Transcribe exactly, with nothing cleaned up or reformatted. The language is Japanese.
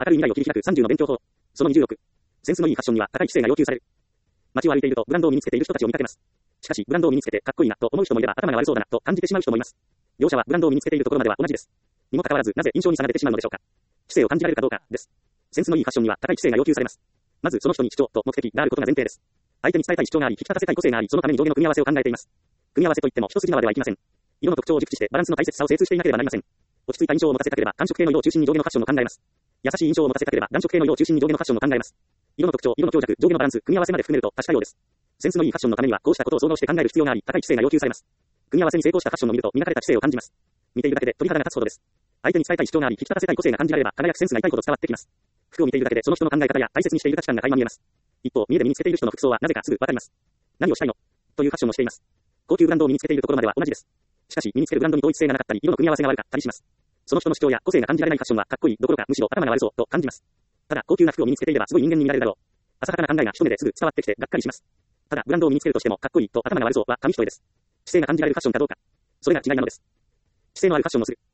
明るい未来を切り開くさんじゅうの勉強法。そのにじゅうろく。センスのいいファッションには高い知性が要求される。街を歩いているとブランドを身につけている人たちを見かけます。しかし、ブランドを身につけてかっこいいなと思う人もいれば頭が悪そうだなと感じてしまう人もいます。両者はブランドを身につけているところまでは同じです。にもかかわらず、なぜ印象に差が出てしまうのでしょうか。知性を感じられるかどうかです。センスのいいファッションには高い知性が要求されます。まずその人に主張と目的があることが前提です。相手に伝えたい主張があり、引き立たせたい個性があり、そのために上下の組み合わせを考えています。組み合わせといっても一筋縄ではいきません。色の特徴を熟知してバランスの大切さを精通していなければなりません。落ち着いた印象を持たせたければ寒色系の色を中心に上下のファッションを考えます。優しい印象を持たせたければ暖色系の色を中心に上下のファッションを考えます。色の特徴、色の強弱、上下のバランス、組み合わせまで含めると達したようです。センスのいいファッションのためにはこうしたことを総合して考える必要があり、高い知性が要求されます。組み合わせに成功したファッションを見ると磨かれた知性を感じます。見ているだけで鳥肌が立つほどです。相手に伝えたい主張があり、引き立たせたい個性が感じられば輝くセンスが痛いほど伝わってきます。服を見ているだけでその人の考え方や大切にしている価値観が垣間見えます。一方、家で身につけている人の服装はなぜかすぐわかります。何をしたいのというファッションもしています。高級ブランドを身につけているところまでは同じです。しかし、身につけるブランドに統一性がなかったり、色の組み合わせが悪かったりします。その人の主張や個性が感じられないファッションはかっこいいどころかむしろ頭が悪そうと感じます。ただ、高級な服を身につけていればすごい人間に見られるだろう。浅はかな考えが一目ですぐ伝わってきてがっかりします。ただ、ブランドを身につけるとしてもかっこいいと頭が悪そうは紙一重です。知性が感じられるファッションかどうか。それが違いなのです。知性のあるファッションをする。